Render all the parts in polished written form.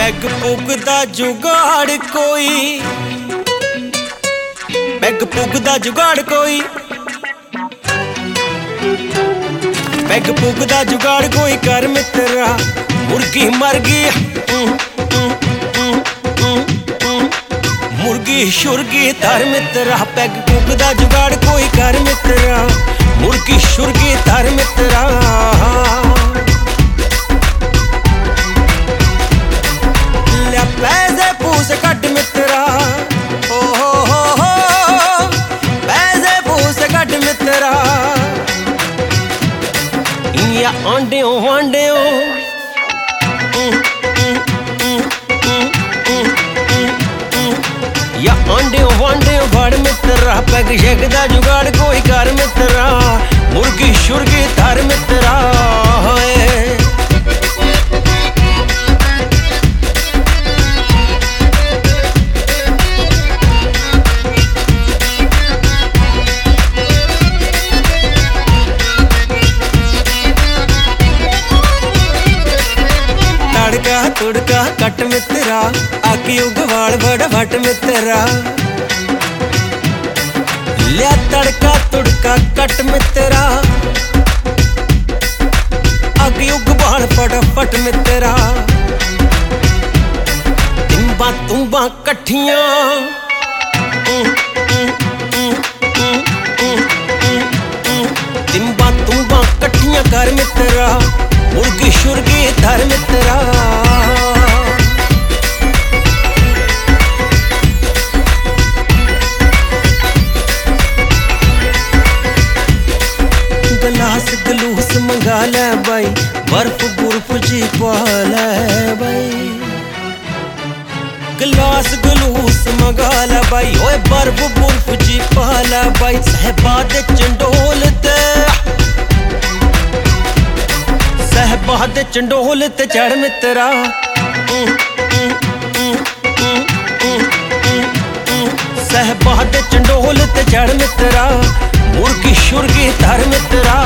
Peg पुग दा जुगाड़ कोई, पैग पुग दा जुगाड़ कोई, पैग पुग दा जुगाड़ कोई कर मित्रा। मुर्गी मर गई मुर्गी शुरगी धर मित्रा। पैग पुग दा जुगाड़ कोई कर मित्रा, मुर्गी शुरगी धर मित्रा। लिया पैसे पूस कट मित्रा, ओ हो पैसे पूस कट मित्रा। या आंडियों वांडियों या आंडियों वांडियों भड़ मित्रा। पैग शेग दा जुगाड़ कोई कर मित्रा, मुर्गी शुरगी धर मित्रा। तड़का तुड़का कट मित्रा, आकी उगवाल बड़ भट मित्रा। लिया तड़का तुड़का कट मित्रा, आकी उगवाल फटाफट मित्रा। तिम्बा तुम्बा कट्ठियां तिम्बा तुम्बा कट्ठियां कर मित्रा, मुर्गी शुरगी धर मित्रा। गलास गलूस मंगा ले बाई, बर्फ बुर्फ जी पा ले बाई। गलास गलूस मंगा ले बाई, ओए बर्फ बुर्फ जी पा ले बाई। साहिबा दे चंडोल ते साहिबा दे चंडोल ते चढ़ मित्रा। साहिबा दे चंडोल ते चढ़ मित्रा, मुर्गी शुरगी धर मित्रा।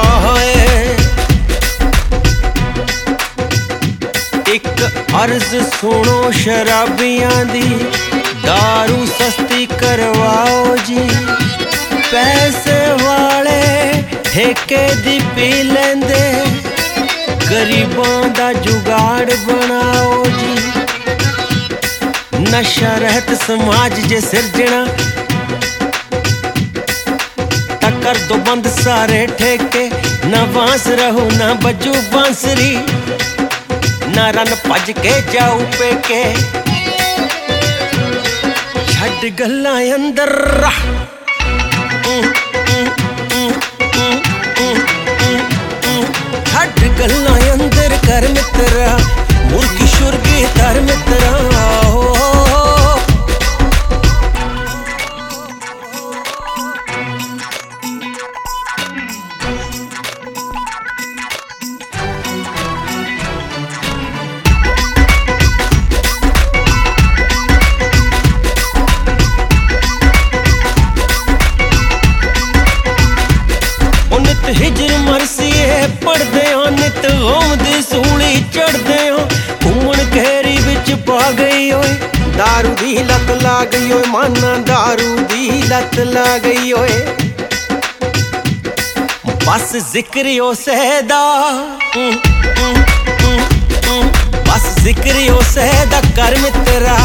एक अर्ज सुनो शराबियां दी, दारू सस्ती करवाओ जी। पैसे वाले ठेके दी पी लेंदे, गरीबां दा जुगाड़ बनाओ जी। नशा रहत समाज जे सिरजना, कर दो बंद सारे ठेके। ना बांस रहो ना बजू बांसरी, ना रन भज के जाऊ पेके। छड़ गल्लां अंदर छड़ गल्लां अंदर कर मित्रा, मुर्गी शुरगी धर मित्रा। हिजर मरसिए पढ़दे आ, नित गम दी सूली चढ़दे आ। घूमन घेरी बिच पा गई ओए, दारू दी लत ला गई ओए। माना दारू दी लत ला गई ओए। बस जिक्र उसे दा, बस जिक्र उसे दा कर मित्रा।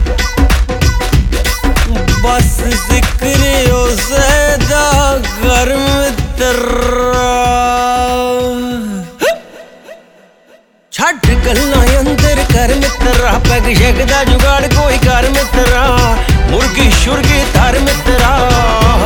बस जिक्र उसे दा कर मित्रा। छड़ गल्लां अंदर कर मित्रा, पैग शेग दा जुगाड़ कोई कर मित्रा, मुर्गी शुरगी धर मित्रा।